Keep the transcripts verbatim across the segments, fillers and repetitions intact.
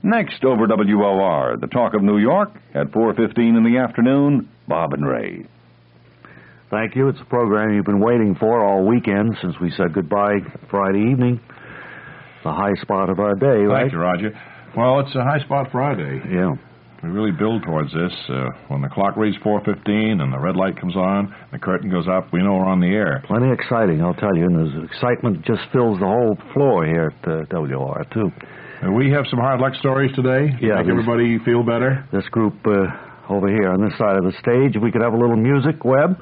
Next over W O R, the Talk of New York at four fifteen in the afternoon, Bob and Ray. Thank you. It's a program you've been waiting for all weekend since we said goodbye Friday evening. The high spot of our day, right? Thank you, Roger. Well, it's a high spot Friday. Yeah. We really build towards this. Uh, when the clock reads four fifteen and the red light comes on, the curtain goes up, we know we're on the air. Plenty exciting, I'll tell you. And the excitement just fills the whole floor here at uh, W O R, too. Uh, we have some hard luck stories today. Yeah, make everybody feel better. This group uh, over here on this side of the stage, if we could have a little music, Webb.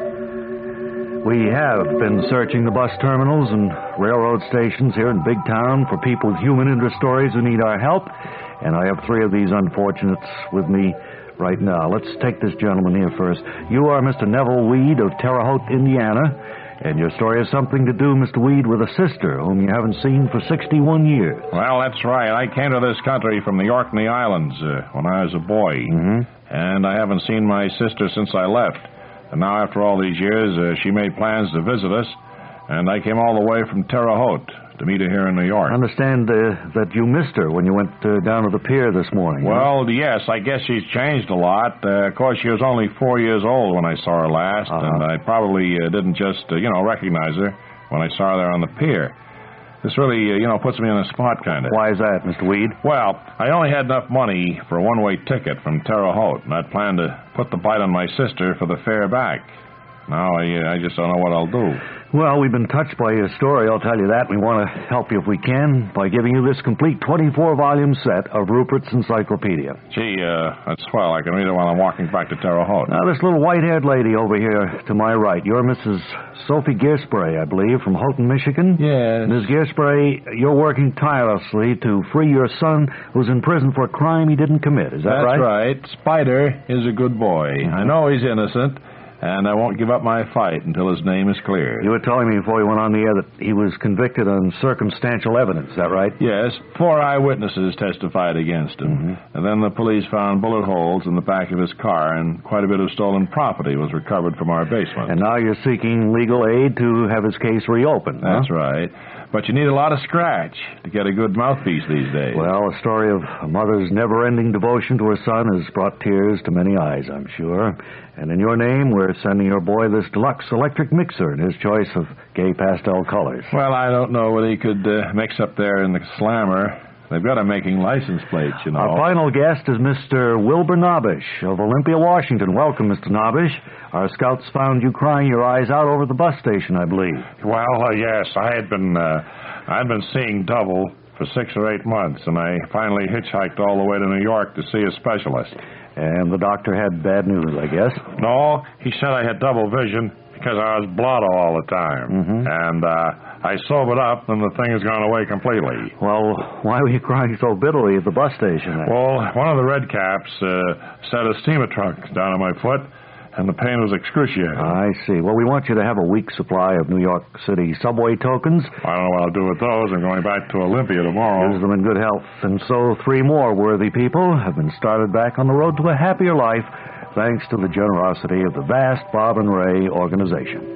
We have been searching the bus terminals and railroad stations here in Big Town for people with human interest stories who need our help, and I have three of these unfortunates with me right now. Let's take this gentleman here first. You are Mister Neville Weed of Terre Haute, Indiana, and your story has something to do, Mister Weed, with a sister whom you haven't seen for sixty-one years. Well, that's right. I came to this country from the Orkney Islands uh, when I was a boy, Mm-hmm. and I haven't seen my sister since I left. And now, after all these years, uh, she made plans to visit us, and I came all the way from Terre Haute to meet her here in New York. I understand uh, that you missed her when you went uh, down to the pier this morning. Well, huh? Yes, I guess she's changed a lot. Uh, of course, she was only four years old when I saw her last, uh-huh. and I probably uh, didn't just, uh, you know, recognize her when I saw her there on the pier. This really, uh, you know, puts me on the spot, kind of. Why is that, Mister Weed? Well, I only had enough money for a one-way ticket from Terre Haute, and I'd planned to put the bite on my sister for the fare back. Now, I, uh, I just don't know what I'll do. Well, we've been touched by your story, I'll tell you that. We want to help you if we can by giving you this complete twenty-four volume set of Rupert's Encyclopedia. Gee, uh, that's swell. I can read it while I'm walking back to Terre Haute. Now, this little white-haired lady over here to my right, you're Missus Sophie Gearspray, I believe, from Houghton, Michigan? Yes. Miz Gearspray, you're working tirelessly to free your son who's in prison for a crime he didn't commit. Is that that's right? That's right. Spider is a good boy. Mm-hmm. I know he's innocent, and I won't give up my fight until his name is cleared. You were telling me before we went on the air that he was convicted on circumstantial evidence. Is that right? Yes. Four eyewitnesses testified against him. Mm-hmm. And then the police found bullet holes in the back of his car, and quite a bit of stolen property was recovered from our basement. And now you're seeking legal aid to have his case reopened. That's huh? right. But you need a lot of scratch to get a good mouthpiece these days. Well, a story of a mother's never-ending devotion to her son has brought tears to many eyes, I'm sure. And in your name, we're sending your boy this deluxe electric mixer in his choice of gay pastel colors. Well, I don't know what he could uh, mix up there in the slammer. They've got him making license plates, you know. Our final guest is Mister Wilbur Nobish of Olympia, Washington. Welcome, Mister Nobish. Our scouts found you crying your eyes out over the bus station, I believe. Well, uh, yes, I had been, uh, I'd been seeing double for six or eight months, and I finally hitchhiked all the way to New York to see a specialist. And the doctor had bad news, I guess. No, he said I had double vision because I was blotto all the time. Mm-hmm. And uh, I sobered up, and the thing has gone away completely. Well, why were you crying so bitterly at the bus station then? Well, one of the red caps uh, set a steamer trunk down on my foot, and the pain was excruciating. I see. Well, we want you to have a week's supply of New York City subway tokens. I don't know what I'll do with those. I'm going back to Olympia tomorrow. Use them in good health. And so three more worthy people have been started back on the road to a happier life thanks to the generosity of the vast Bob and Ray organization.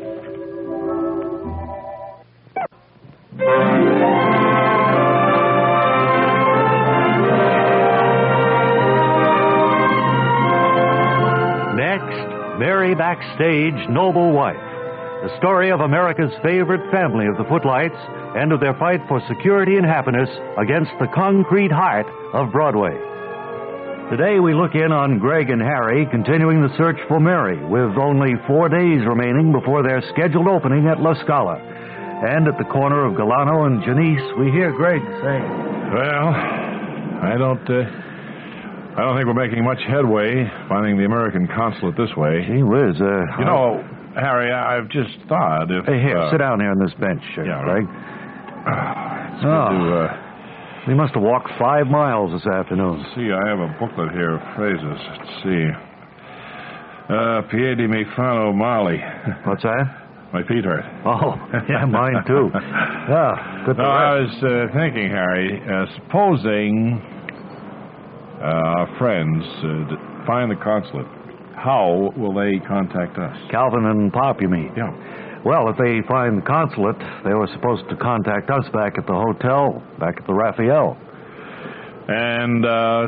Mary Backstage, Noble Wife, the story of America's favorite family of the Footlights and of their fight for security and happiness against the concrete heart of Broadway. Today we look in on Greg and Harry continuing the search for Mary with only four days remaining before their scheduled opening at La Scala. And at the corner of Galano and Janice, we hear Greg say, Well, I don't... Uh... I don't think we're making much headway finding the American consulate this way. Gee whiz, uh... You know, Harry, I've just thought if... Hey, here, uh, sit down here on this bench, uh, yeah, Greg. Uh, it's oh. good to, uh... We must have walked five miles this afternoon. See, I have a booklet here of phrases. Let's see. Uh, Piedi mi fanno male. What's that? My feet hurt. Oh, yeah, mine too. Yeah, good to No, I rest. was uh, thinking, Harry, uh, supposing... Uh, our friends uh, find the consulate. How will they contact us? Calvin and Pop, you mean? Yeah. Well, if they find the consulate, they were supposed to contact us back at the hotel, back at the Raphael. And, uh,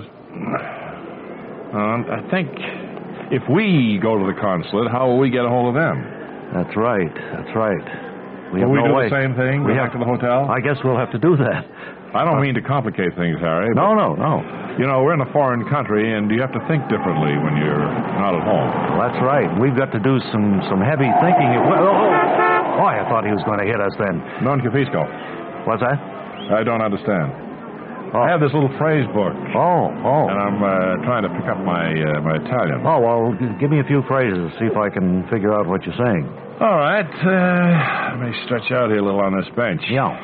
uh, I think if we go to the consulate, how will we get a hold of them? That's right. That's right. We will have we no do way. the same thing? We Go have back to the hotel? I guess we'll have to do that. I don't mean to complicate things, Harry. No, no, no. You know, we're in a foreign country, and you have to think differently when you're not at home. Well, that's right. We've got to do some, some heavy thinking. Well, oh, oh, I thought he was going to hit us then. Non capisco. What's that? I don't understand. Oh. I have this little phrase book. Oh, oh. And I'm uh, trying to pick up my uh, my Italian. Oh, well, g- give me a few phrases, see if I can figure out what you're saying. All right. Uh, let me stretch out here a little on this bench. Yeah.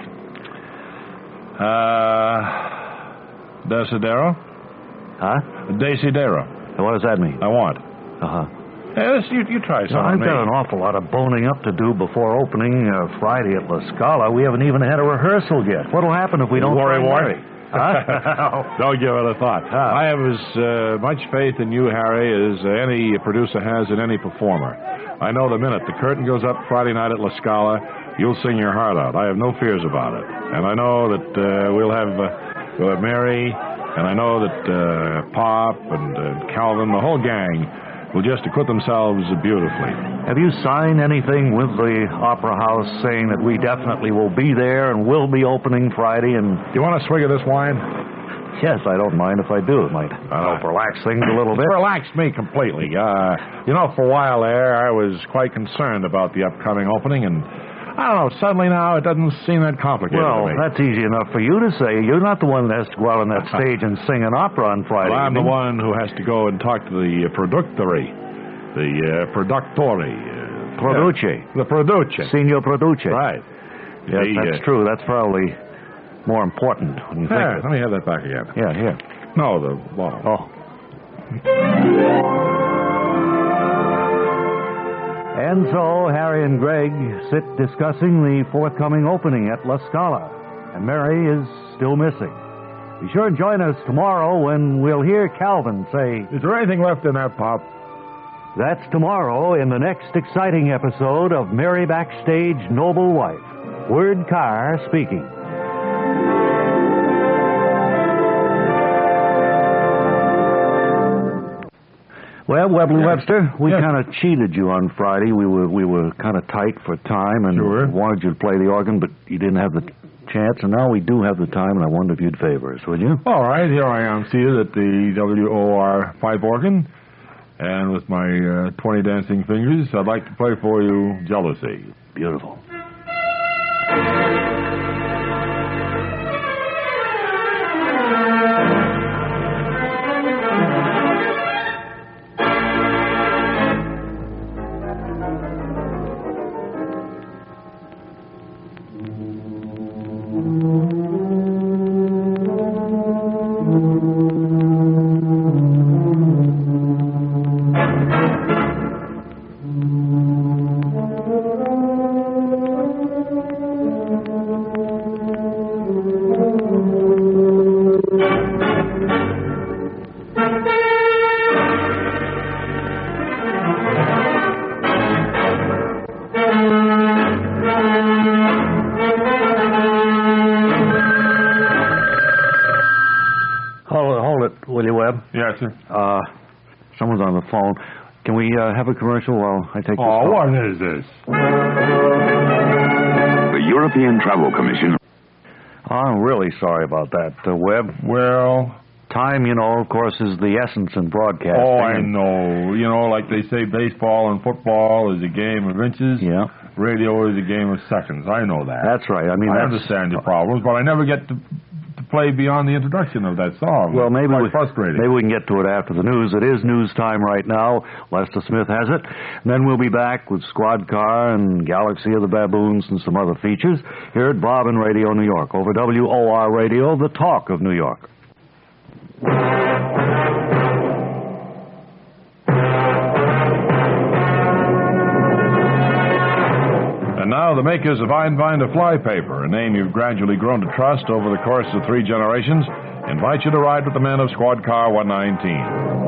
Uh, Desidero? Huh? Desidero. What does that mean? I want. Uh-huh. Hey, listen, you, you try No, something. I've got an awful lot of boning up to do before opening uh, Friday at La Scala. We haven't even had a rehearsal yet. What'll happen if we don't worry, try worry. Huh? Don't give it a thought. Huh. I have as uh, much faith in you, Harry, as uh, any producer has in any performer. I know the minute the curtain goes up Friday night at La Scala, you'll sing your heart out. I have no fears about it. And I know that uh, we'll have uh, we'll have Mary, and I know that uh, Pop and uh, Calvin, the whole gang, will just acquit themselves beautifully. Have you signed anything with the Opera House saying that we definitely will be there and will be opening Friday? And You want a swig of this wine? yes, I don't mind if I do. It might Uh, help relax things a little bit. It's relaxed me completely. Uh, you know, for a while there, I was quite concerned about the upcoming opening, and I don't know, suddenly now it doesn't seem that complicated Well, to me. that's easy enough for you to say. You're not the one that has to go out on that stage and sing an opera on Friday. Well, I'm the evening. one who has to go and talk to the uh, productori, the uh, productori. Uh, Produce. yeah, the produce. Signor Produce. Right. Yes, The, that's uh, true. That's probably more important when you think Yeah, of let it. me have that back again. Yeah, here. No, the bottle. Oh. And so Harry and Greg sit discussing the forthcoming opening at La Scala, and Mary is still missing. Be sure and join us tomorrow when we'll hear Calvin say, Is there anything left in that pop? that's tomorrow in the next exciting episode of Mary Backstage Noble Wife. Word Carr speaking. Well, Webley Webster, we Yes. kind of cheated you on Friday. We were we were kind of tight for time and Sure. wanted you to play the organ, but you didn't have the chance. And now we do have the time, and I wonder if you'd favor us, would you? All right, here I am seated at the W O R pipe organ, and with my uh, twenty dancing fingers, I'd like to play for you Jealousy. Beautiful. Hold it, hold it, will you, Webb? Yes, sir. Uh, someone's on the phone. Can we uh, have a commercial while I take this Oh, call? what is this? The European Travel Commission. I'm really sorry about that, uh, Webb. Well, Time, you know, of course, is the essence in broadcasting. oh, I know. You know, like they say, baseball and football is a game of inches. Yeah, Radio is a game of seconds. I know that. that's right. I mean, I that's, understand your problems, but I never get to, to play beyond the introduction of that song. Well, maybe Quite we, frustrating. maybe we can get to it after the news. It is news time right now. Lester Smith has it. And then we'll be back with Squad Car and Galaxy of the Baboons and some other features here at Bobbin Radio New York over W O R Radio, the talk of New York. And now the makers of Einbinder Flypaper, a name you've gradually grown to trust over the course of three generations, invite you to ride with the men of Squad Car one nineteen.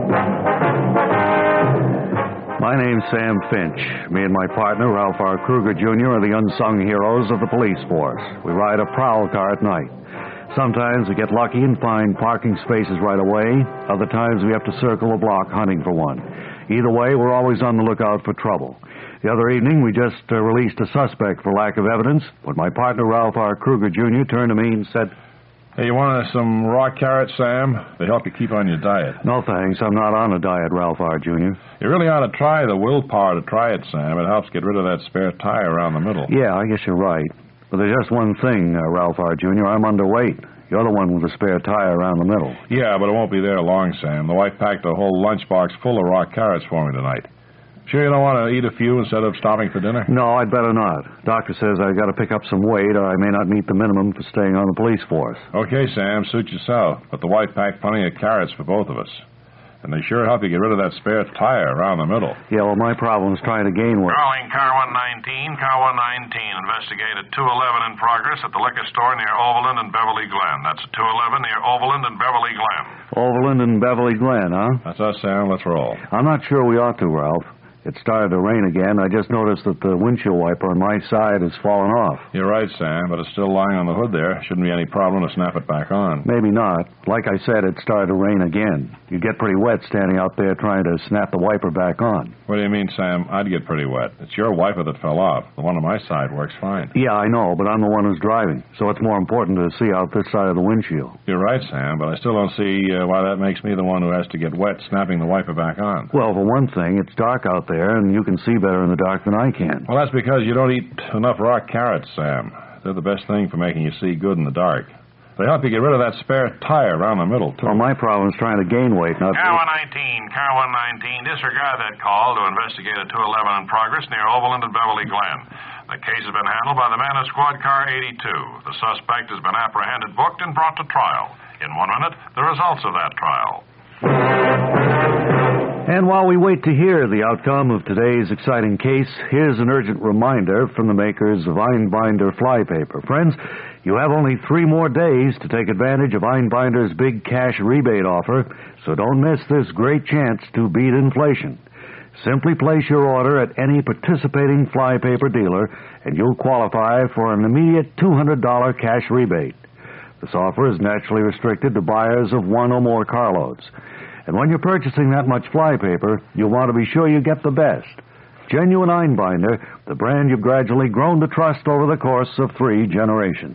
My name's Sam Finch. Me and my partner, Ralph R. Kruger, Junior, are the unsung heroes of the police force. We ride a prowl car at night. Sometimes we get lucky and find parking spaces right away. Other times we have to circle a block hunting for one. Either way, we're always on the lookout for trouble. The other evening, we just uh, released a suspect for lack of evidence when my partner, Ralph R. Kruger, Junior, turned to me and said, Hey, you want some raw carrots, Sam? They help you keep on your diet. No, thanks. I'm not on a diet, Ralph R. Junior You really ought to try the willpower to try it, Sam. It helps get rid of that spare tire around the middle. Yeah, I guess you're right. But there's just one thing, uh, Ralph R. Junior I'm underweight. You're the one with the spare tire around the middle. Yeah, but it won't be there long, Sam. The wife packed a whole lunchbox full of raw carrots for me tonight. Sure you don't want to eat a few instead of stopping for dinner? No, I'd better not. Doctor says I've got to pick up some weight or I may not meet the minimum for staying on the police force. Okay, Sam, suit yourself. But the wife packed plenty of carrots for both of us. And they sure help you get rid of that spare tire around the middle. Yeah, well, my problem is trying to gain weight. Calling Car one nineteen. Car one nineteen. Investigated two eleven in progress at the liquor store near Overland and Beverly Glen. That's two eleven near Overland and Beverly Glen. Overland and Beverly Glen, huh? That's us, Sam. Let's roll. I'm not sure we ought to, Ralph. It started to rain again. I just noticed that the windshield wiper on my side has fallen off. You're right, Sam, but it's still lying on the hood there. Shouldn't be any problem to snap it back on. Maybe not. Like I said, it started to rain again. You get pretty wet standing out there trying to snap the wiper back on. What do you mean, Sam? I'd get pretty wet. It's your wiper that fell off. The one on my side works fine. Yeah, I know, but I'm the one who's driving, so it's more important to see out this side of the windshield. You're right, Sam, but I still don't see uh, why that makes me the one who has to get wet snapping the wiper back on. Well, for one thing, it's dark out there, and you can see better in the dark than I can. Well, that's because you don't eat enough raw carrots, Sam. They're the best thing for making you see good in the dark. They help you get rid of that spare tire around the middle, too. Well, my problem is trying to gain weight, not... Car one nineteen. Car one nineteen. Disregard that call to investigate a two eleven in progress near Overland and Beverly Glen. The case has been handled by the man of Squad Car eighty-two. The suspect has been apprehended, booked, and brought to trial. In one minute, the results of that trial. And while we wait to hear the outcome of today's exciting case, here's an urgent reminder from the makers of Einbinder Flypaper. Friends, you have only three more days to take advantage of Einbinder's big cash rebate offer, so don't miss this great chance to beat inflation. Simply place your order at any participating flypaper dealer, and you'll qualify for an immediate two hundred dollars cash rebate. This offer is naturally restricted to buyers of one or more carloads. And when you're purchasing that much flypaper, you'll want to be sure you get the best. Genuine Einbinder, the brand you've gradually grown to trust over the course of three generations.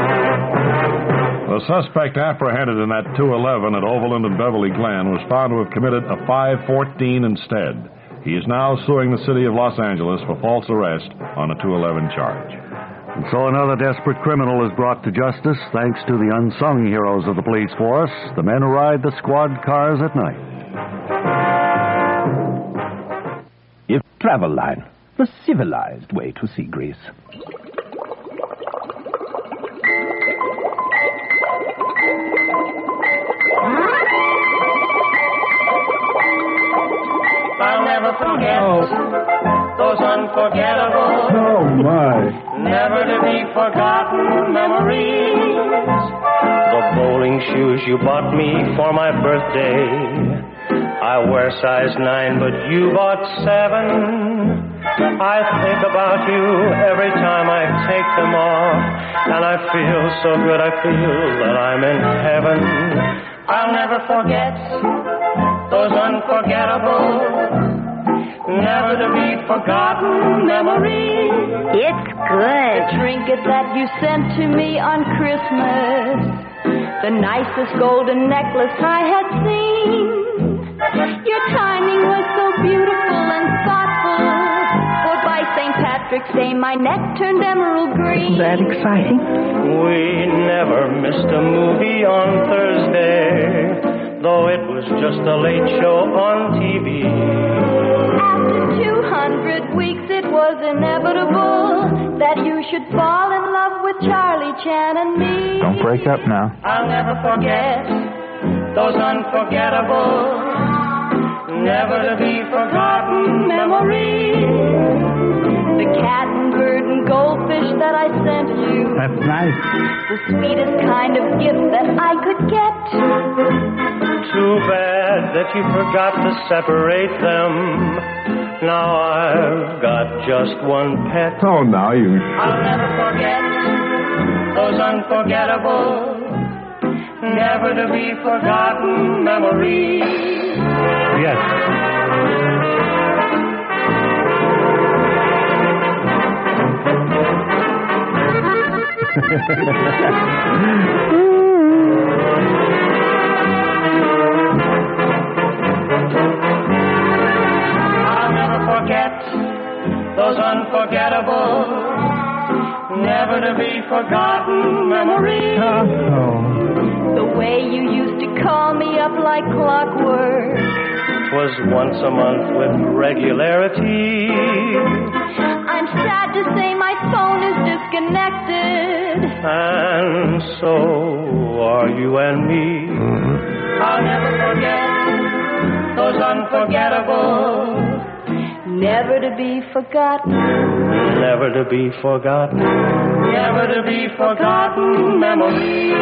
The suspect apprehended in that two eleven at Overland and Beverly Glen was found to have committed a five fourteen instead. He is now suing the city of Los Angeles for false arrest on a two eleven charge. And so another desperate criminal is brought to justice thanks to the unsung heroes of the police force, the men who ride the squad cars at night. If Travel Line, the civilized way to see Greece. I'll never forget Oh. those unforgettable, Oh, my. never to be forgotten memories. The bowling shoes you bought me for my birthday. I wear size nine, but you bought seven. I think about you every time I take them off, and I feel so good, I feel that I'm in heaven. I'll never forget those unforgettable, never to be forgotten memories. It's good. The trinket that you sent to me on Christmas, the nicest golden necklace I had seen. Your timing was so beautiful and thoughtful, for by Saint Patrick's Day my neck turned emerald green. That exciting? We never missed a movie on Thursday, though it was just a late show on T V. After two hundred weeks it was inevitable that you should fall in love with Charlie Chan and me. Don't break up now. I'll never forget those unforgettable, never to be forgotten memories. The cat and bird and goldfish that I sent you, That's nice. the sweetest kind of gift that I could get. Too bad that you forgot to separate them. Now I've got just one pet. Oh, now you... I'll never forget those unforgettable, never to be forgotten memories. Yes. I'll never forget those unforgettable, never to be forgotten memories. Oh. The way you used to call me up like clockwork. 'Twas once a month with regularity. I'm sad to say my phone is disconnected. And so are you and me. Mm-hmm. I'll never forget those unforgettable, never to be forgotten, never to be forgotten, never to be forgotten memories.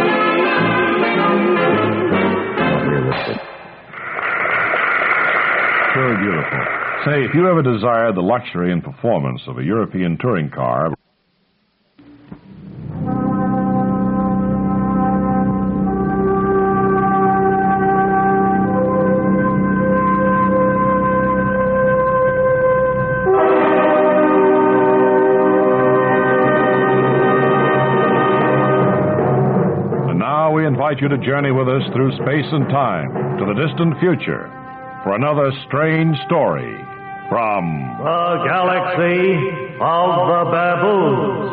Sure beautiful. Say, if you ever desired the luxury and performance of a European touring car... invite you to journey with us through space and time to the distant future for another strange story from the galaxy of the baboons.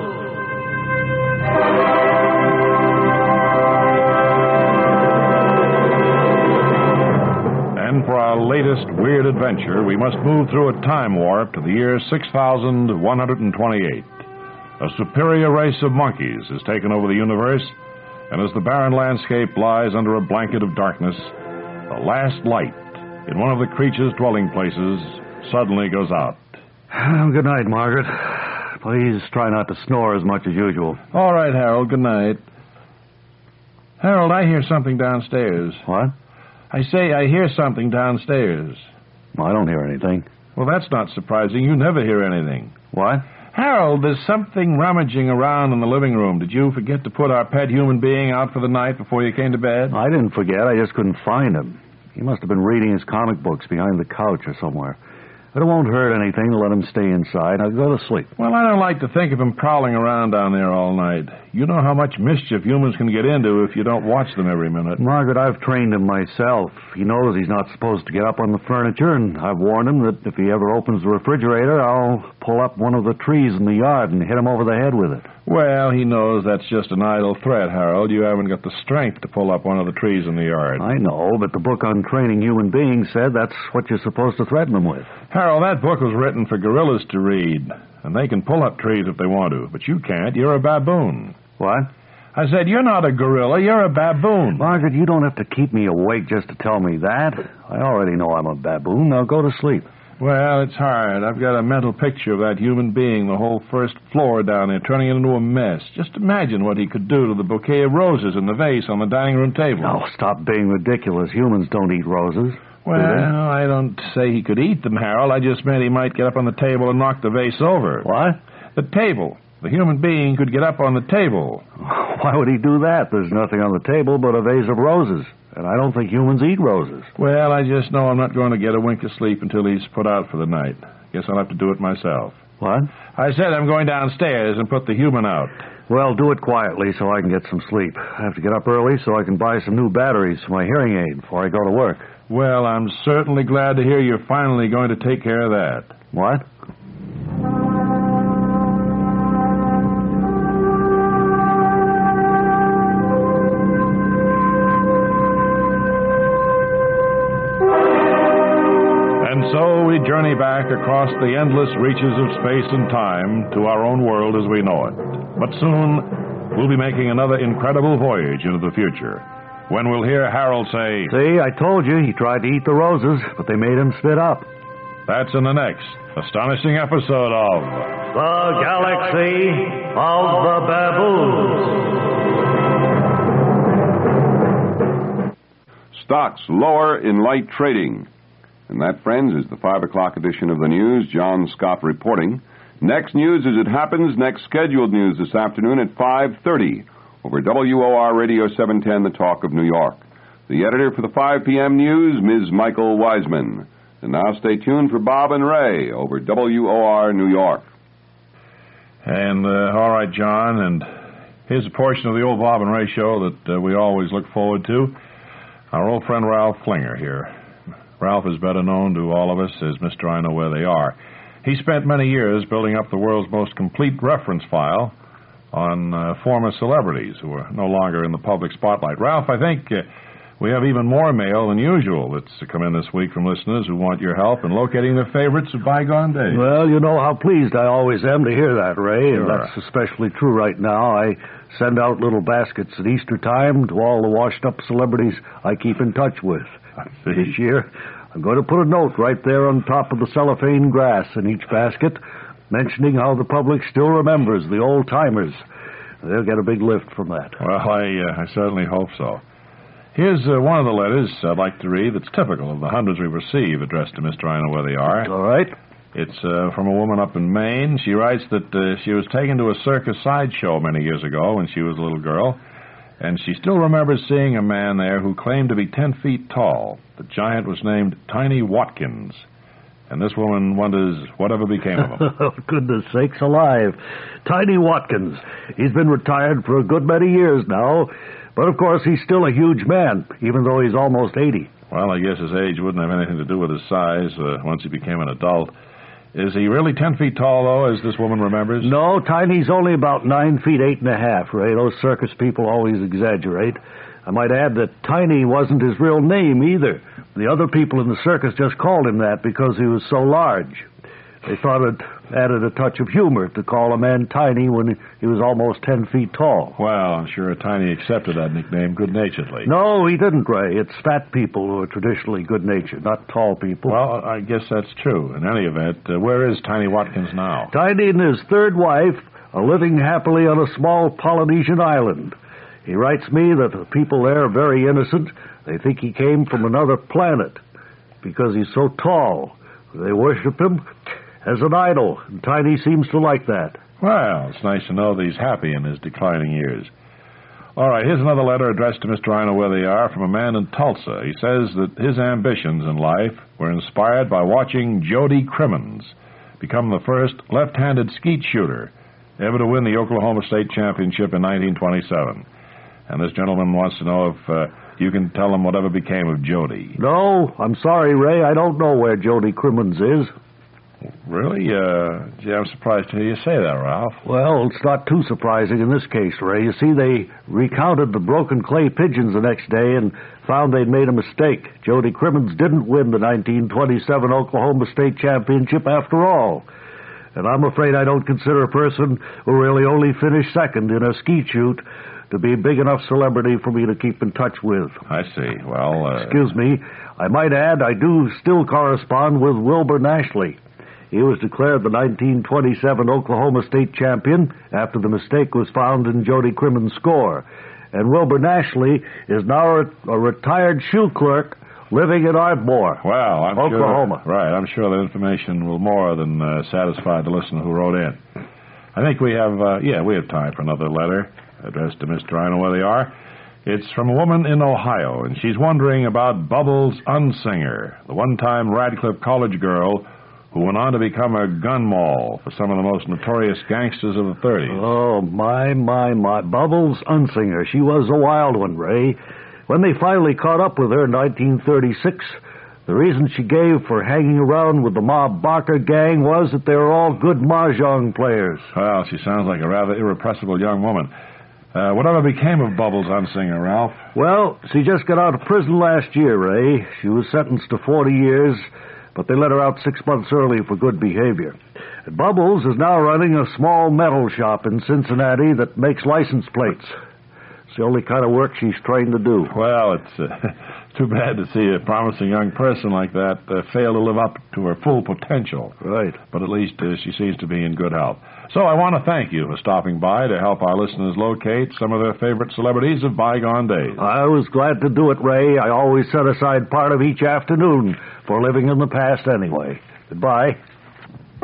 And for our latest weird adventure, we must move through a time warp to the year six thousand one hundred twenty-eight. A superior race of monkeys has taken over the universe, and as the barren landscape lies under a blanket of darkness, the last light in one of the creatures' dwelling places suddenly goes out. Good night, Margaret. Please try not to snore as much as usual. All right, Harold, good night. Harold, I hear something downstairs. What? I say I hear something downstairs. Well, I don't hear anything. Well, that's not surprising. You never hear anything. What? Harold, there's something rummaging around in the living room. Did you forget to put our pet human being out for the night before you came to bed? I didn't forget. I just couldn't find him. He must have been reading his comic books behind the couch or somewhere. But it won't hurt anything to let him stay inside. I'll go to sleep. Well, I don't like to think of him prowling around down there all night. You know how much mischief humans can get into if you don't watch them every minute. Margaret, I've trained him myself. He knows he's not supposed to get up on the furniture, and I've warned him that if he ever opens the refrigerator, I'll pull up one of the trees in the yard and hit him over the head with it. Well, he knows that's just an idle threat, Harold. You haven't got the strength to pull up one of the trees in the yard. I know, but the book on training human beings said that's what you're supposed to threaten them with. Harold, that book was written for gorillas to read, and they can pull up trees if they want to, but you can't. You're a baboon. What? I said, you're not a gorilla, you're a baboon. Margaret, you don't have to keep me awake just to tell me that. I already know I'm a baboon. Now go to sleep. Well, it's hard. I've got a mental picture of that human being, the whole first floor down there, turning it into a mess. Just imagine what he could do to the bouquet of roses in the vase on the dining room table. Oh, stop being ridiculous. Humans don't eat roses. Well, I don't say he could eat them, Harold. I just meant he might get up on the table and knock the vase over. What? The table. The human being could get up on the table. Why would he do that? There's nothing on the table but a vase of roses. And I don't think humans eat roses. Well, I just know I'm not going to get a wink of sleep until he's put out for the night. Guess I'll have to do it myself. What? I said I'm going downstairs and put the human out. Well, do it quietly so I can get some sleep. I have to get up early so I can buy some new batteries for my hearing aid before I go to work. Well, I'm certainly glad to hear you're finally going to take care of that. What? So we journey back across the endless reaches of space and time to our own world as we know it. But soon, we'll be making another incredible voyage into the future, when we'll hear Harold say, "See, I told you he tried to eat the roses, but they made him spit up." That's in the next astonishing episode of The Galaxy of the Baboons. Stocks lower in light trading. And that, friends, is the five o'clock edition of the news. John Scott reporting. Next news as it happens, next scheduled news this afternoon at five thirty. over W O R Radio seven ten, The Talk of New York. The editor for the five p.m. news, Miz Michael Wiseman. And now stay tuned for Bob and Ray over W O R New York. And, uh, all right, John, and here's a portion of the old Bob and Ray show that uh, we always look forward to. Our old friend Ralph Klinger here. Ralph is better known to all of us as Mister I Know Where They Are. He spent many years building up the world's most complete reference file on uh, former celebrities who are no longer in the public spotlight. Ralph, I think uh, we have even more mail than usual that's come in this week from listeners who want your help in locating their favorites of bygone days. Well, you know how pleased I always am to hear that, Ray, and Sure. that's especially true right now. I send out little baskets at Easter time to all the washed-up celebrities I keep in touch with. This year, I'm going to put a note right there on top of the cellophane grass in each basket, mentioning how the public still remembers the old-timers. They'll get a big lift from that. Well, I, uh, I certainly hope so. Here's uh, one of the letters I'd like to read that's typical of the hundreds we receive addressed to Mister I Know Where They Are. All right. It's uh, from a woman up in Maine. She writes that uh, she was taken to a circus sideshow many years ago when she was a little girl, and she still remembers seeing a man there who claimed to be ten feet tall. The giant was named Tiny Watkins, and this woman wonders whatever became of him. Oh, goodness sakes alive. Tiny Watkins. He's been retired for a good many years now, but of course he's still a huge man, even though he's almost eighty. Well, I guess his age wouldn't have anything to do with his size uh, once he became an adult. Is he really ten feet tall, though, as this woman remembers? No, Tiny's only about nine feet eight and a half, Ray. Those circus people always exaggerate. I might add that Tiny wasn't his real name, either. The other people in the circus just called him that because he was so large. They thought it added a touch of humor to call a man Tiny when he was almost ten feet tall. Well, I'm sure Tiny accepted that nickname good-naturedly. No, he didn't, Ray. It's fat people who are traditionally good-natured, not tall people. Well, I guess that's true. In any event, uh, where is Tiny Watkins now? Tiny and his third wife are living happily on a small Polynesian island. He writes me that the people there are very innocent. They think he came from another planet because he's so tall. They worship him as an idol, and Tiny seems to like that. Well, it's nice to know that he's happy in his declining years. All right, here's another letter addressed to Mister I Know Where They Are from a man in Tulsa. He says that his ambitions in life were inspired by watching Jody Crimmins become the first left-handed skeet shooter ever to win the Oklahoma State Championship in nineteen twenty-seven. And this gentleman wants to know if uh, you can tell him whatever became of Jody. No, I'm sorry, Ray. I don't know where Jody Crimmins is. Really? Uh, gee, I'm surprised to hear you say that, Ralph. Well, it's not too surprising in this case, Ray. You see, they recounted the broken clay pigeons the next day and found they'd made a mistake. Jody Crimmins didn't win the nineteen twenty-seven Oklahoma State Championship after all. And I'm afraid I don't consider a person who really only finished second in a skeet shoot to be a big enough celebrity for me to keep in touch with. I see. Well, uh... Excuse me. I might add I do still correspond with Wilbur Nashley. He was declared the nineteen twenty-seven Oklahoma State champion after the mistake was found in Jody Crimmins' score. And Wilbur Nashley is now a, a retired shoe clerk living in Ardmore, well, I'm Oklahoma. Sure, right, I'm sure that information will more than uh, satisfy the listener who wrote in. I think we have, uh, yeah, we have time for another letter addressed to Mister I Know Where They Are. It's from a woman in Ohio, and she's wondering about Bubbles Unsinger, the one-time Radcliffe College girl who went on to become a gun moll for some of the most notorious gangsters of the thirties. Oh, my, my, my. Bubbles Unsinger. She was a wild one, Ray. When they finally caught up with her in nineteen thirty-six, the reason she gave for hanging around with the Ma Barker gang was that they were all good mahjong players. Well, she sounds like a rather irrepressible young woman. Uh, whatever became of Bubbles Unsinger, Ralph? Well, she just got out of prison last year, Ray. She was sentenced to forty years, but they let her out six months early for good behavior. And Bubbles is now running a small metal shop in Cincinnati that makes license plates. It's the only kind of work she's trained to do. Well, it's uh, too bad to see a promising young person like that uh, fail to live up to her full potential. Right. But at least uh, she seems to be in good health. So I want to thank you for stopping by to help our listeners locate some of their favorite celebrities of bygone days. I was glad to do it, Ray. I always set aside part of each afternoon for living in the past anyway. Goodbye.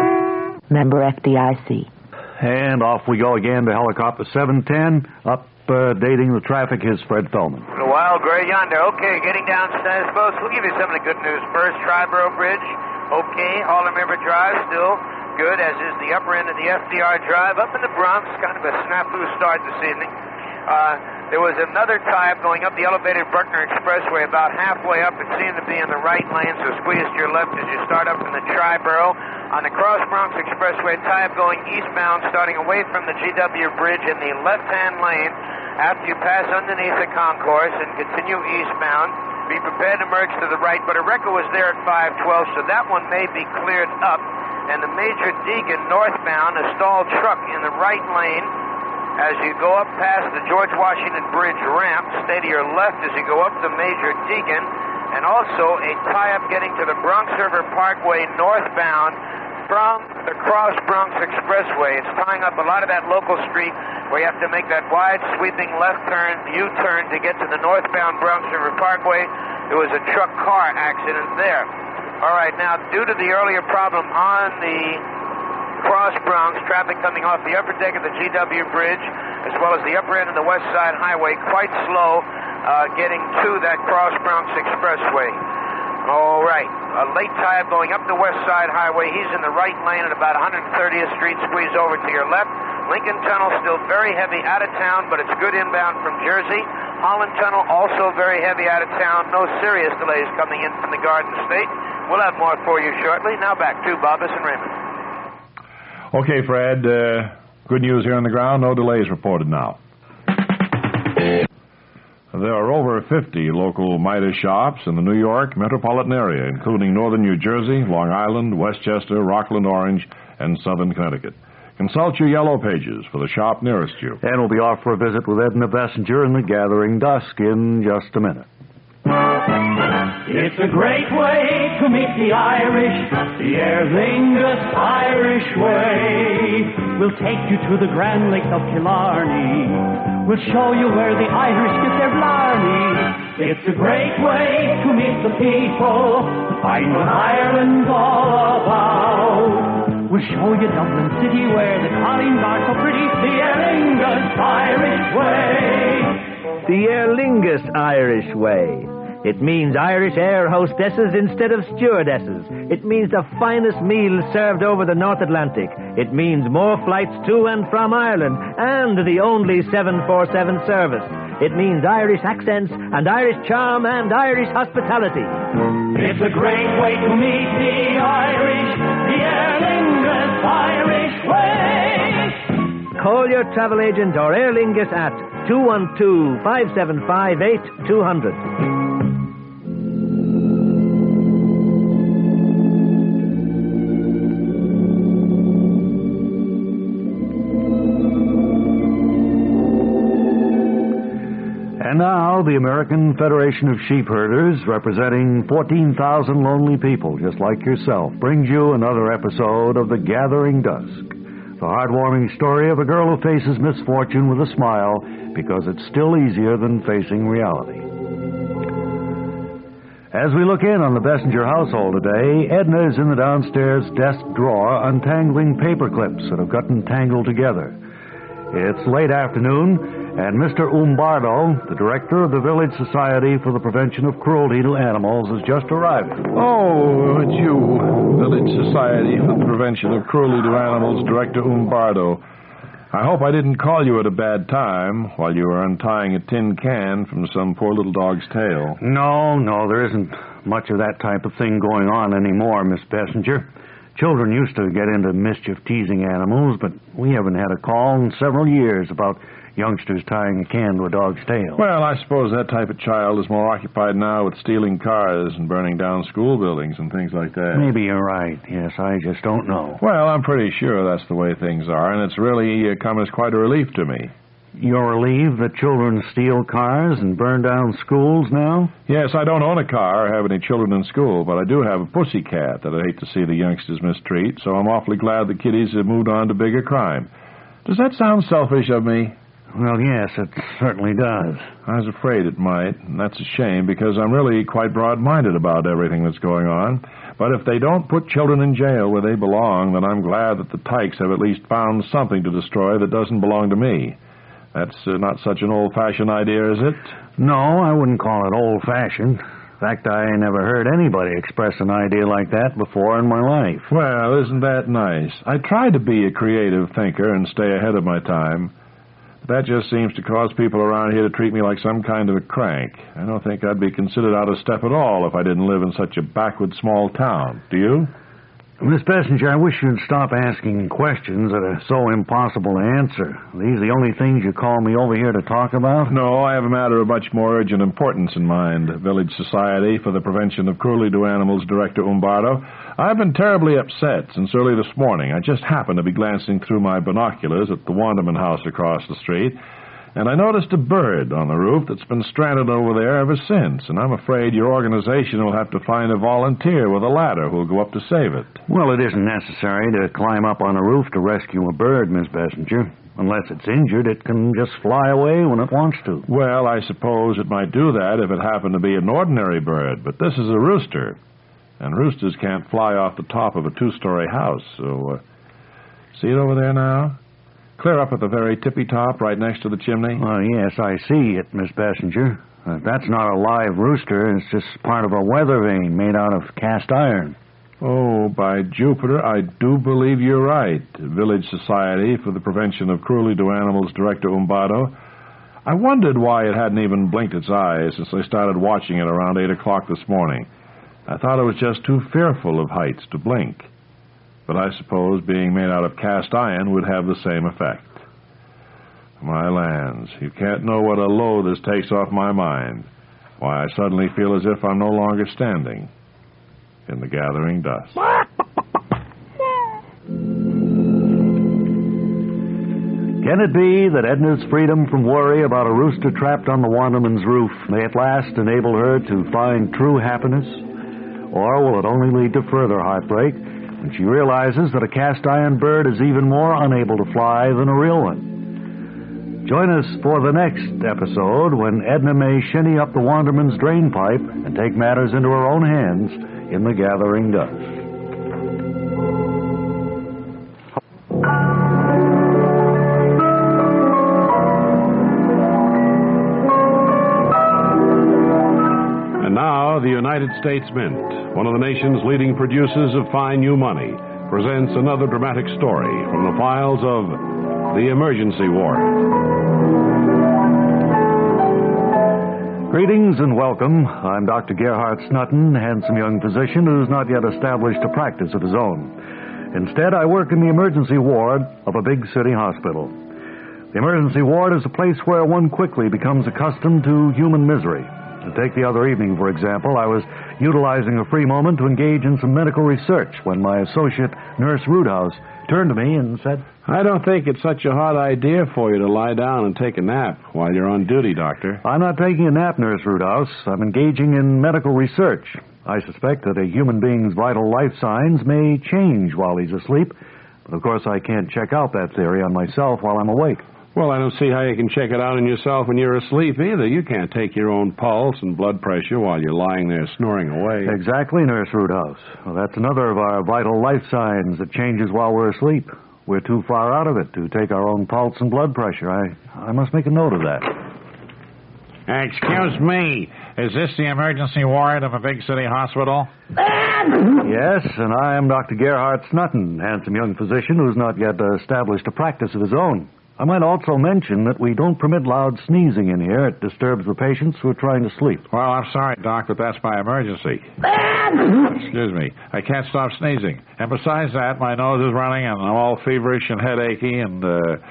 Member F D I C. And off we go again to helicopter seven ten, up updating the traffic. Here's Fred Feldman. A wild gray yonder. Okay, getting down Status Post. We'll give you some of the good news first. Triborough Bridge, okay. Harlem River Drive, still good, as is the upper end of the F D R Drive. Up in the Bronx, kind of a snafu start this evening. Uh, there was another tie-up going up the elevated Bruckner Expressway about halfway up. It seemed to be in the right lane, so squeeze to your left as you start up from the Triborough. On the Cross Bronx Expressway, tie-up going eastbound, starting away from the G W Bridge in the left-hand lane after you pass underneath the concourse and continue eastbound. Be prepared to merge to the right, but a wrecker was there at five twelve, so that one may be cleared up. And the Major Deegan northbound, a stalled truck in the right lane as you go up past the George Washington Bridge ramp. Stay to your left as you go up the Major Deegan. And also a tie-up getting to the Bronx River Parkway northbound from the Cross Bronx Expressway. It's tying up a lot of that local street where you have to make that wide sweeping left turn, U-turn to get to the northbound Bronx River Parkway. There was a truck car accident there. All right, now, due to the earlier problem on the Cross Bronx, traffic coming off the upper deck of the G W Bridge, as well as the upper end of the West Side Highway, quite slow uh, getting to that Cross Bronx Expressway. All right, a late tie-up going up the West Side Highway. He's in the right lane at about one hundred thirtieth Street. Squeeze over to your left. Lincoln Tunnel still very heavy out of town, but it's good inbound from Jersey. Holland Tunnel also very heavy out of town. No serious delays coming in from the Garden State. We'll have more for you shortly. Now back to Bobbis and Raymond. Okay, Fred. Uh, good news here on the ground. No delays reported now. There are over fifty local Midas shops in the New York metropolitan area, including northern New Jersey, Long Island, Westchester, Rockland Orange, and southern Connecticut. Consult your yellow pages for the shop nearest you. And we'll be off for a visit with Edna Bessinger in the gathering dusk in just a minute. It's a great way to meet the Irish, the Aer Lingus Irish way. We'll take you to the Grand Lake of Killarney. We'll show you where the Irish get their blarney. It's a great way to meet the people, find what Ireland's all about. We'll show you Dublin City where the colleen are so pretty, the Aer Lingus Irish way. The Aer Lingus Irish way. It means Irish air hostesses instead of stewardesses. It means the finest meals served over the North Atlantic. It means more flights to and from Ireland, and the only seven forty-seven service. It means Irish accents, and Irish charm, and Irish hospitality. It's a great way to meet the Irish, the Aer Lingus Irish way. Call your travel agent or Aer Lingus at two one two, five seven five, eight two zero zero. And now, the American Federation of Sheep Herders, representing fourteen thousand lonely people just like yourself, brings you another episode of The Gathering Dusk, the heartwarming story of a girl who faces misfortune with a smile because it's still easier than facing reality. As we look in on the Bessinger household today, Edna is in the downstairs desk drawer untangling paper clips that have gotten tangled together. It's late afternoon, and Mister Umbardo, the director of the Village Society for the Prevention of Cruelty to Animals, has just arrived. Oh, it's you, Village Society for the Prevention of Cruelty to Animals, Director Umbardo. I hope I didn't call you at a bad time while you were untying a tin can from some poor little dog's tail. No, no, there isn't much of that type of thing going on anymore, Miss Bessinger. Children used to get into mischief teasing animals, but we haven't had a call in several years about youngsters tying a can to a dog's tail. Well, I suppose that type of child is more occupied now with stealing cars and burning down school buildings and things like that. Maybe you're right. Yes, I just don't know. Well, I'm pretty sure that's the way things are, and it's really uh, come as quite a relief to me. You're relieved that children steal cars and burn down schools now? Yes, I don't own a car or have any children in school, but I do have a pussy cat that I hate to see the youngsters mistreat, so I'm awfully glad the kiddies have moved on to bigger crime. Does that sound selfish of me? Well, yes, it certainly does. I was afraid it might, and that's a shame because I'm really quite broad-minded about everything that's going on. But if they don't put children in jail where they belong, then I'm glad that the tykes have at least found something to destroy that doesn't belong to me. That's uh, not such an old-fashioned idea, is it? No, I wouldn't call it old-fashioned. In fact, I never heard anybody express an idea like that before in my life. Well, isn't that nice? I try to be a creative thinker and stay ahead of my time. But that just seems to cause people around here to treat me like some kind of a crank. I don't think I'd be considered out of step at all if I didn't live in such a backward small town. Do you? Miss Bessinger, I wish you'd stop asking questions that are so impossible to answer. Are these the only things you call me over here to talk about? No, I have a matter of much more urgent importance in mind. Village Society for the Prevention of Cruelty to Animals Director Umbardo. I've been terribly upset since early this morning. I just happened to be glancing through my binoculars at the Wanderman house across the street, and I noticed a bird on the roof that's been stranded over there ever since, and I'm afraid your organization will have to find a volunteer with a ladder who'll go up to save it. Well, it isn't necessary to climb up on a roof to rescue a bird, Miss Bessinger. Unless it's injured, it can just fly away when it wants to. Well, I suppose it might do that if it happened to be an ordinary bird, but this is a rooster, and roosters can't fly off the top of a two-story house, so... Uh, see it over there now? Clear up at the very tippy top, right next to the chimney. Oh, yes, I see it, Miss Bessinger. Uh, that's not a live rooster. It's just part of a weather vane made out of cast iron. Oh, by Jupiter, I do believe you're right. Village Society for the Prevention of Cruelty to Animals Director Umbardo. I wondered why it hadn't even blinked its eyes since I started watching it around eight o'clock this morning. I thought it was just too fearful of heights to blink. But I suppose being made out of cast iron would have the same effect. My lands, you can't know what a load this takes off my mind. Why, I suddenly feel as if I'm no longer standing in the gathering dust. Can it be that Edna's freedom from worry about a rooster trapped on the Wanderman's roof may at last enable her to find true happiness? Or will it only lead to further heartbreak when she realizes that a cast-iron bird is even more unable to fly than a real one? Join us for the next episode when Edna may shinny up the Wanderman's drain pipe and take matters into her own hands in the gathering dust. And now, the United States Mint, one of the nation's leading producers of fine new money, presents another dramatic story from the files of The Emergency Ward. Greetings and welcome. I'm Doctor Gerhard Snutton, handsome young physician who's not yet established a practice of his own. Instead, I work in the emergency ward of a big city hospital. The emergency ward is a place where one quickly becomes accustomed to human misery. Take the other evening, for example. I was utilizing a free moment to engage in some medical research when my associate, Nurse Roothouse, turned to me and said, I don't think it's such a hot idea for you to lie down and take a nap while you're on duty, Doctor. I'm not taking a nap, Nurse Roothouse. I'm engaging in medical research. I suspect that a human being's vital life signs may change while he's asleep, but of course I can't check out that theory on myself while I'm awake. Well, I don't see how you can check it out on yourself when you're asleep either. You can't take your own pulse and blood pressure while you're lying there snoring away. Exactly, Nurse Roothouse. Well, that's another of our vital life signs that changes while we're asleep. We're too far out of it to take our own pulse and blood pressure. I, I must make a note of that. Excuse me. Is this the emergency ward of a big city hospital? Yes, and I am Doctor Gerhard Snutton, handsome young physician who's not yet established a practice of his own. I might also mention that we don't permit loud sneezing in here. It disturbs the patients who are trying to sleep. Well, I'm sorry, Doc, but that's my emergency. Excuse me. I can't stop sneezing. And besides that, my nose is running, and I'm all feverish and headachy, and,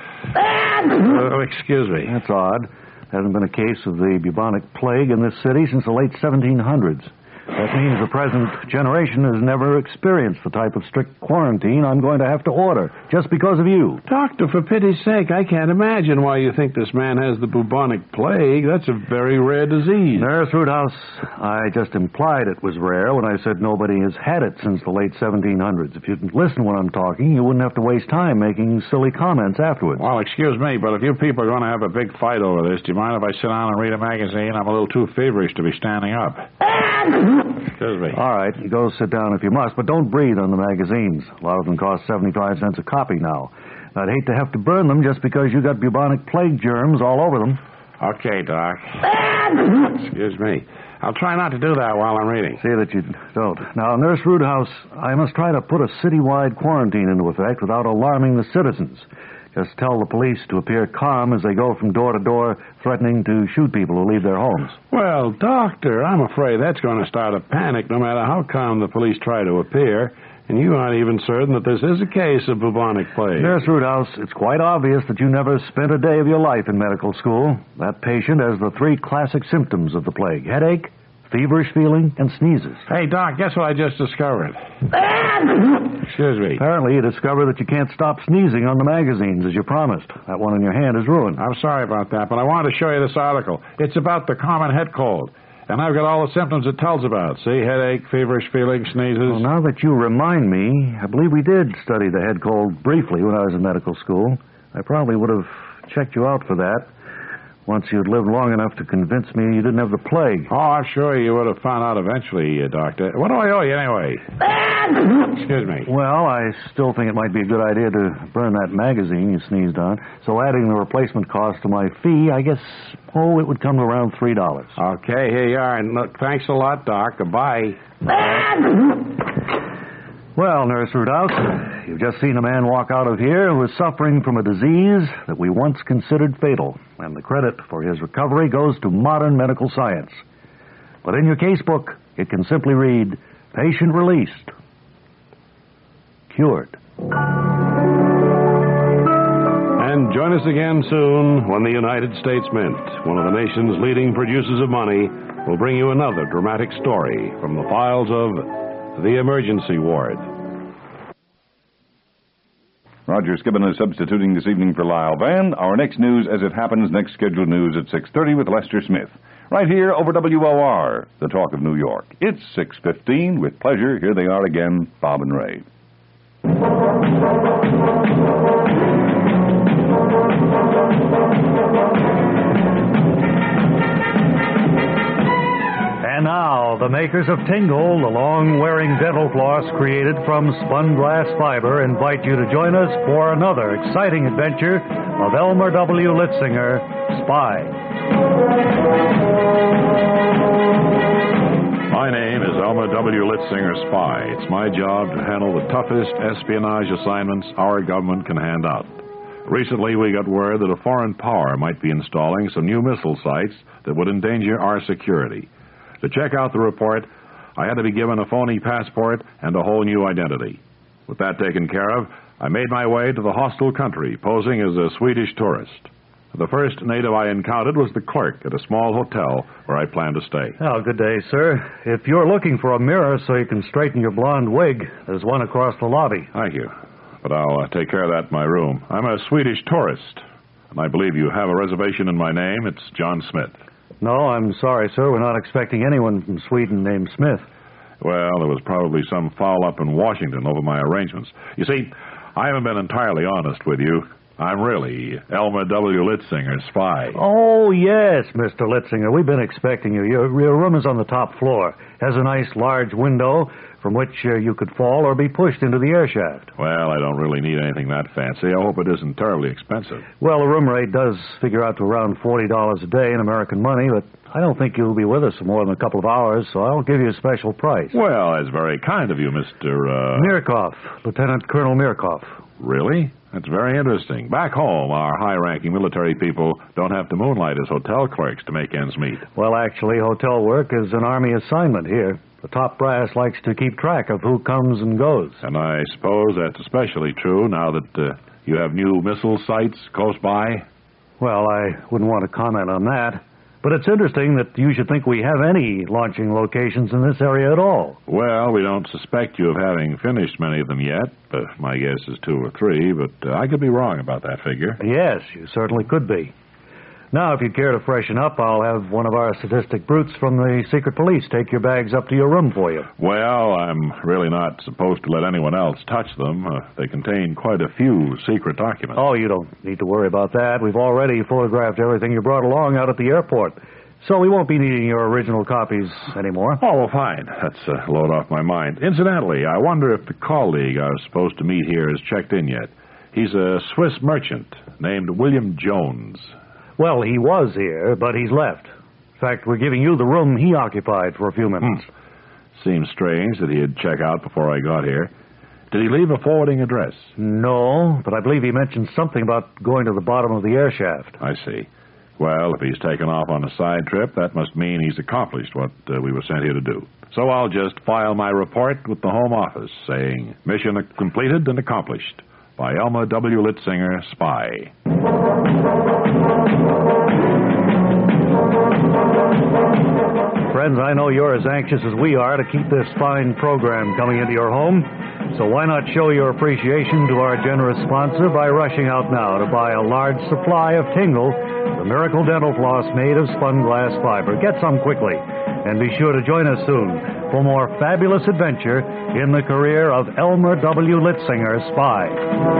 uh... uh excuse me. That's odd. Hasn't been a case of the bubonic plague in this city since the late seventeen hundreds. That means the present generation has never experienced the type of strict quarantine I'm going to have to order, just because of you. Doctor, for pity's sake, I can't imagine why you think this man has the bubonic plague. That's a very rare disease. Nurse Roothouse, I just implied it was rare when I said nobody has had it since the late seventeen hundreds. If you'd listen when I'm talking, you wouldn't have to waste time making silly comments afterwards. Well, excuse me, but if you people are going to have a big fight over this, do you mind if I sit down and read a magazine? I'm a little too feverish to be standing up. Excuse me. All right, you go sit down if you must, but don't breathe on the magazines. A lot of them cost seventy-five cents a copy now. I'd hate to have to burn them just because you got bubonic plague germs all over them. Okay, Doc. Excuse me. I'll try not to do that while I'm reading. See that you don't. Now, Nurse Roothouse, I must try to put a citywide quarantine into effect without alarming the citizens. Just tell the police to appear calm as they go from door to door, threatening to shoot people who leave their homes. Well, Doctor, I'm afraid that's going to start a panic no matter how calm the police try to appear. And you aren't even certain that this is a case of bubonic plague. Nurse Roothouse, it's quite obvious that you never spent a day of your life in medical school. That patient has the three classic symptoms of the plague: headache, feverish feeling, and sneezes. Hey, Doc, guess what I just discovered? Excuse me. Apparently you discovered that you can't stop sneezing on the magazines as you promised. That one in your hand is ruined. I'm sorry about that, but I wanted to show you this article. It's about the common head cold. And I've got all the symptoms it tells about. See, headache, feverish feeling, sneezes. Well, now that you remind me, I believe we did study the head cold briefly when I was in medical school. I probably would have checked you out for that once you'd lived long enough to convince me you didn't have the plague. Oh, I'm sure you would have found out eventually, uh, Doctor. What do I owe you anyway? Excuse me. Well, I still think it might be a good idea to burn that magazine you sneezed on. So adding the replacement cost to my fee, I guess, oh, it would come to around three dollars. Okay, here you are. And look, thanks a lot, Doc. Goodbye. Well, Nurse Roothouse, you've just seen a man walk out of here who is suffering from a disease that we once considered fatal, and the credit for his recovery goes to modern medical science. But in your casebook, it can simply read, patient released, cured. And join us again soon when the United States Mint, one of the nation's leading producers of money, will bring you another dramatic story from the files of the emergency ward. Roger Skibbon is substituting this evening for Lyle Van. Our next news as it happens, next scheduled news at six thirty with Lester Smith. Right here over W O R, the Talk of New York. It's six fifteen. With pleasure, here they are again, Bob and Ray. And now, the makers of Tingle, the long-wearing dental floss created from spun glass fiber, invite you to join us for another exciting adventure of Elmer W. Litzinger, Spy. My name is Elmer W. Litzinger, Spy. It's my job to handle the toughest espionage assignments our government can hand out. Recently, we got word that a foreign power might be installing some new missile sites that would endanger our security. To check out the report, I had to be given a phony passport and a whole new identity. With that taken care of, I made my way to the hostile country, posing as a Swedish tourist. The first native I encountered was the clerk at a small hotel where I planned to stay. Oh, good day, sir. If you're looking for a mirror so you can straighten your blonde wig, there's one across the lobby. Thank you. But I'll uh, take care of that in my room. I'm a Swedish tourist, and I believe you have a reservation in my name. It's John Smith. No, I'm sorry, sir. We're not expecting anyone from Sweden named Smith. Well, there was probably some foul-up in Washington over my arrangements. You see, I haven't been entirely honest with you. I'm really Elmer W. Litzinger, Spy. Oh, yes, Mister Litzinger. We've been expecting you. Your, your room is on the top floor. Has a nice large window from which uh, you could fall or be pushed into the air shaft. Well, I don't really need anything that fancy. I hope it isn't terribly expensive. Well, the room rate does figure out to around forty dollars a day in American money, but I don't think you'll be with us for more than a couple of hours, so I'll give you a special price. Well, that's very kind of you, Mister Uh... Mirkov, Lieutenant Colonel Mirkov. Really? That's very interesting. Back home, our high-ranking military people don't have to moonlight as hotel clerks to make ends meet. Well, actually, hotel work is an Army assignment here. The top brass likes to keep track of who comes and goes. And I suppose that's especially true now that uh, you have new missile sites close by? Well, I wouldn't want to comment on that. But it's interesting that you should think we have any launching locations in this area at all. Well, we don't suspect you of having finished many of them yet. Uh, my guess is two or three, but uh, I could be wrong about that figure. Yes, you certainly could be. Now, if you'd care to freshen up, I'll have one of our sadistic brutes from the secret police take your bags up to your room for you. Well, I'm really not supposed to let anyone else touch them. Uh, they contain quite a few secret documents. Oh, you don't need to worry about that. We've already photographed everything you brought along out at the airport. So we won't be needing your original copies anymore. Oh, well, fine. That's a load off my mind. Incidentally, I wonder if the colleague I was supposed to meet here has checked in yet. He's a Swiss merchant named William Jones. Well, he was here, but he's left. In fact, we're giving you the room he occupied for a few minutes. Hmm. Seems strange that he'd check out before I got here. Did he leave a forwarding address? No, but I believe he mentioned something about going to the bottom of the air shaft. I see. Well, if he's taken off on a side trip, that must mean he's accomplished what uh, we were sent here to do. So I'll just file my report with the Home Office saying, mission completed and accomplished by Elma W. Litzinger, spy. Friends, I know you're as anxious as we are to keep this fine program coming into your home. So why not show your appreciation to our generous sponsor by rushing out now to buy a large supply of Tingle, the miracle dental floss made of spun glass fiber. Get some quickly, and be sure to join us soon for more fabulous adventure in the career of Elmer W. Litzinger, spy.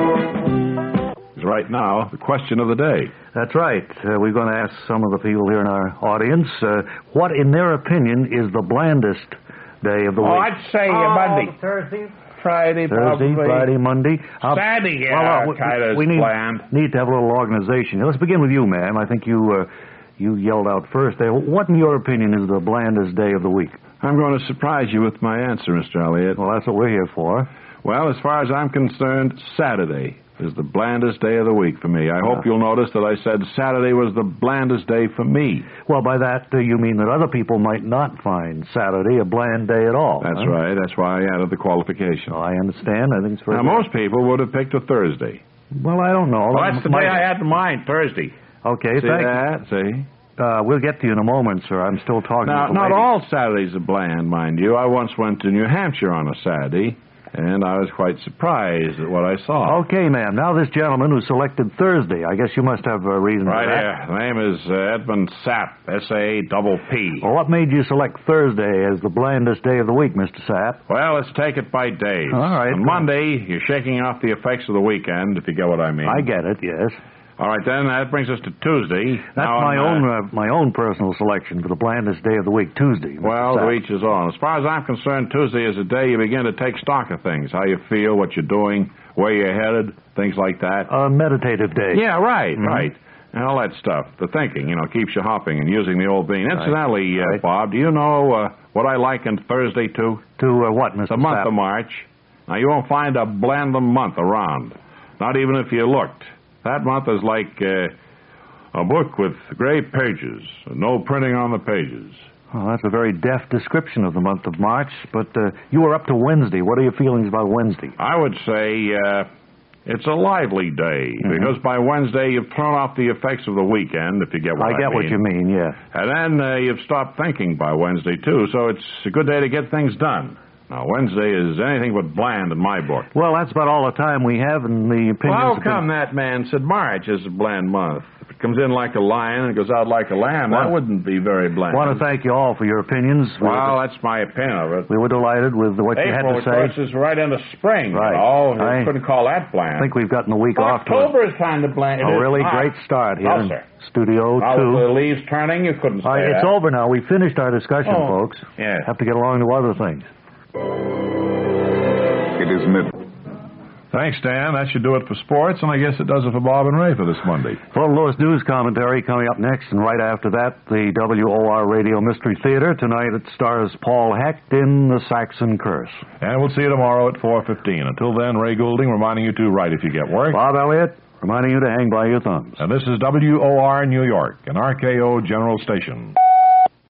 Right now, the question of the day. That's right. Uh, we're going to ask some of the people here in our audience uh, what, in their opinion, is the blandest day of the oh, week. Oh, I'd say uh, Monday. Thursday. Friday, Thursday, probably. Friday, Monday. Uh, Saturday, yeah, well, uh, kind of we need, bland. need to have a little organization. Let's begin with you, ma'am. I think you uh, you yelled out first there. What, in your opinion, is the blandest day of the week? I'm going to surprise you with my answer, Mister Elliott. Well, that's what we're here for. Well, as far as I'm concerned, Saturday is the blandest day of the week for me. I hope you'll notice that I said Saturday was the blandest day for me. Well, by that, uh, you mean that other people might not find Saturday a bland day at all. That's huh? right. That's why I added the qualification. Oh, I understand. I think it's very Now, good. most people would have picked a Thursday. Well, I don't know. Well, that's the Might... day I had in mind, Thursday. Okay, See thank that? See? Uh, we'll get to you in a moment, sir. I'm still talking Now, to the not lady. all Saturdays are bland, mind you. I once went to New Hampshire on a Saturday, and I was quite surprised at what I saw. Okay, ma'am. Now this gentleman who selected Thursday. I guess you must have a reason Right for that. here. The name is uh, Edmund Sapp, S A P P. Well, what made you select Thursday as the blandest day of the week, Mister Sapp? Well, let's take it by days. All right. On Monday, you're shaking off the effects of the weekend, if you get what I mean. I get it, yes. All right, then, that brings us to Tuesday. That's now, my uh, own uh, my own personal selection for the blandest day of the week, Tuesday. Mister Well, Sapp. to each his own. As far as I'm concerned, Tuesday is a day you begin to take stock of things, how you feel, what you're doing, where you're headed, things like that. A meditative day. Yeah, right, Mhm. right. And all that stuff. The thinking, you know, keeps you hopping and using the old bean. Incidentally, uh, Right. Bob, do you know uh, what I liken Thursday to? To uh, what, Mister The month Sapp? of March. Now, you won't find a blandum month around, not even if you looked. That month is like uh, a book with gray pages, and no printing on the pages. Oh, that's a very deft description of the month of March. But uh, you were up to Wednesday. What are your feelings about Wednesday? I would say uh, it's a lively day, Mhm. because by Wednesday you've thrown off the effects of the weekend, if you get what I, I get mean. what you mean, yeah. And then uh, you've stopped thinking by Wednesday, too, so it's a good day to get things done. Now, Wednesday is anything but bland in my book. Well, that's about all the time we have, and the opinions... Well, how have been- come that man said March is a bland month? If it comes in like a lion and goes out like a lamb, Well, that wouldn't be very bland. I want to thank you all for your opinions. We Well, were, that's my opinion of it. we were delighted with what you had April, to of say. course, is right into spring. Right. You know, I you couldn't call that bland. I think we've gotten the week off to October is kind of bland. It a is really not. great start here No, in sir. Studio Now, two. with the leaves turning, you couldn't say All right, it's that. over now. We finished our discussion, Oh, folks. yeah. Have to get along to other things. It is mid. Thanks, Dan. That should do it for sports, and I guess it does it for Bob and Ray for this Monday. Full Louis News commentary coming up next, and right after that, the W O R Radio Mystery Theater. Tonight it stars Paul Hecht in The Saxon Curse. And we'll see you tomorrow at four fifteen. Until then, Ray Goulding reminding you to write if you get work. Bob Elliott reminding you to hang by your thumbs. And this is W O R New York, an R K O General Station.